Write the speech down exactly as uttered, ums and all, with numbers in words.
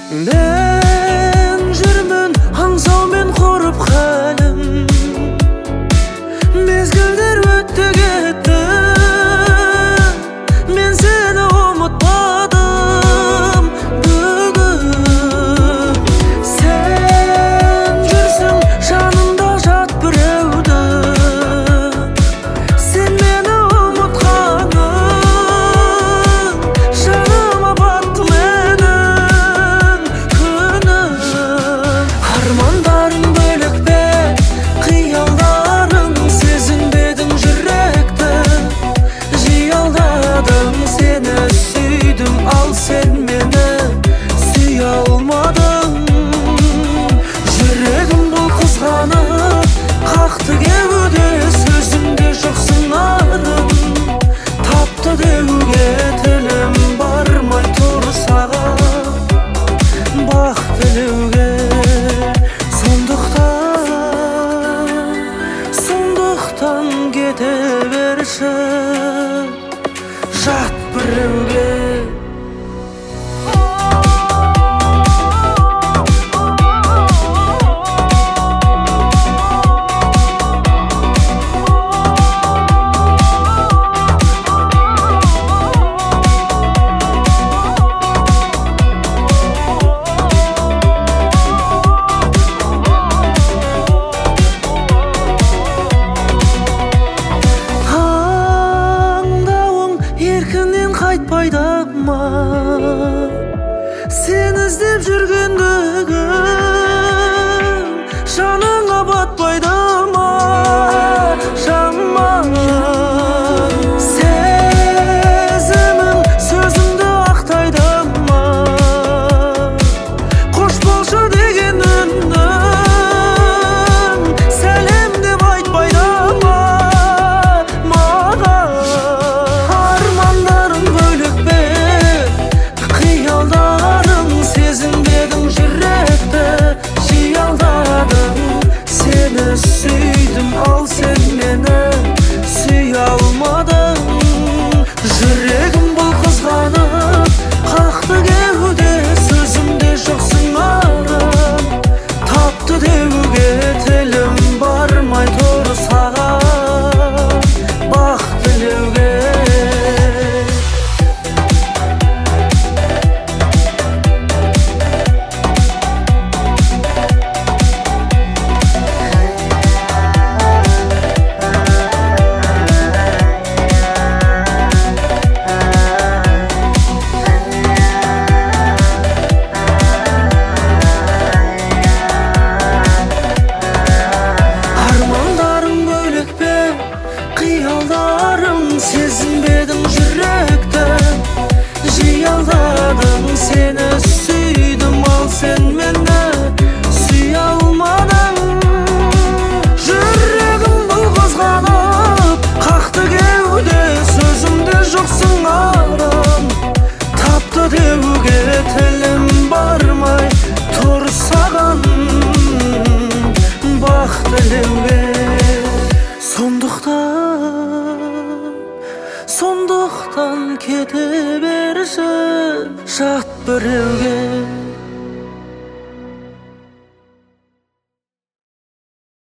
Мен жүрмін аңсаумен құрып хәлім, мезгілдер өтті кетті, мен сені ұмытпадым бүгін. Сен жүрсің жанымда жат біреуді, сен мені ұмытқаның жаныма батты менің күнім. Армандарың бөлек пе, қиялдарың, сезінбедің жүректі, жиі алдадым сені, сүйдім ал сен мені сүйе алмадың. Жүрегім бұл қызғанып қақты кеуде, сөзімде жоқсың арым, тапты деуге тілім бармай тұр саған бақ тілеуге. Сондықтан, сондықтан кете берші жат біреуге. Еркінен қайтпайды ма, сен іздеп жүргендігім жаныңа батпайды ма, жаман сезімің сөзімді ақтайды ма, қош болшы деген үнің сәлем деп айтпайды ма маған. Армандарың бөлек пе, қиялдарың, сезінбедің жүректі, жиі алдадың сені, сүйдім ал сен мені сүйе алмадың. Жүрегім бұл қызғанып қақты кеуде, сөзімде жоқсың арым, тапты деуге тілім бармай тұр саған бақ тілеуге. Армандарың бөлек пе, қиялдарың, сезінбедің жүректі, жиі алдадың сені, сүйдім ал сен мені сүйе алмадың. Жүрегім бұл қызғанып қақты кеуде, сөзімде жоқсың арым, тапты деуге тілім бармай тұр саған бақ тілеуге. Сондықтан, сондықтан кете берші жат біреуге.